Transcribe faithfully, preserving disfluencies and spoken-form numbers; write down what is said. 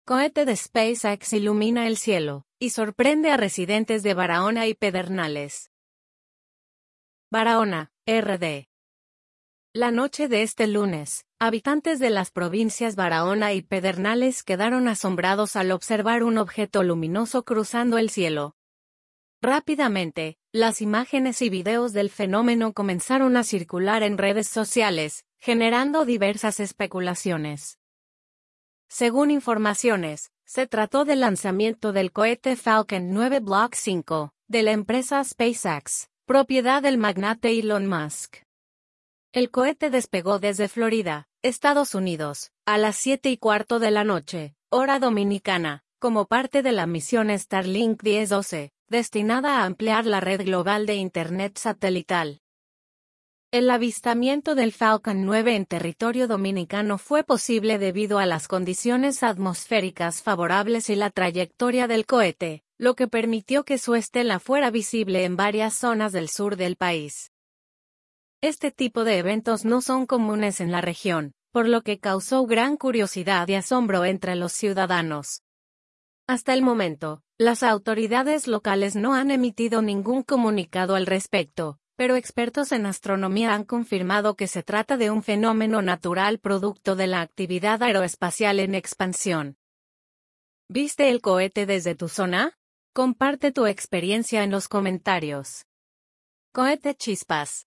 Cohete de SpaceX ilumina el cielo, y sorprende a residentes de Barahona y Pedernales. Barahona, R D. La noche de este lunes, habitantes de las provincias Barahona y Pedernales quedaron asombrados al observar un objeto luminoso cruzando el cielo. Rápidamente, las imágenes y videos del fenómeno comenzaron a circular en redes sociales, generando diversas especulaciones. Según informaciones, se trató del lanzamiento del cohete Falcon nueve Block cinco, de la empresa SpaceX, propiedad del magnate Elon Musk. El cohete despegó desde Florida, Estados Unidos, a las siete y cuarto de la noche, hora dominicana, como parte de la misión Starlink diez doce, destinada a ampliar la red global de Internet satelital. El avistamiento del Falcon nueve en territorio dominicano fue posible debido a las condiciones atmosféricas favorables y la trayectoria del cohete, lo que permitió que su estela fuera visible en varias zonas del sur del país. Este tipo de eventos no son comunes en la región, por lo que causó gran curiosidad y asombro entre los ciudadanos. Hasta el momento, las autoridades locales no han emitido ningún comunicado al respecto, pero expertos en astronomía han confirmado que se trata de un fenómeno natural producto de la actividad aeroespacial en expansión. ¿Viste el cohete desde tu zona? Comparte tu experiencia en los comentarios. Cohete Chispas.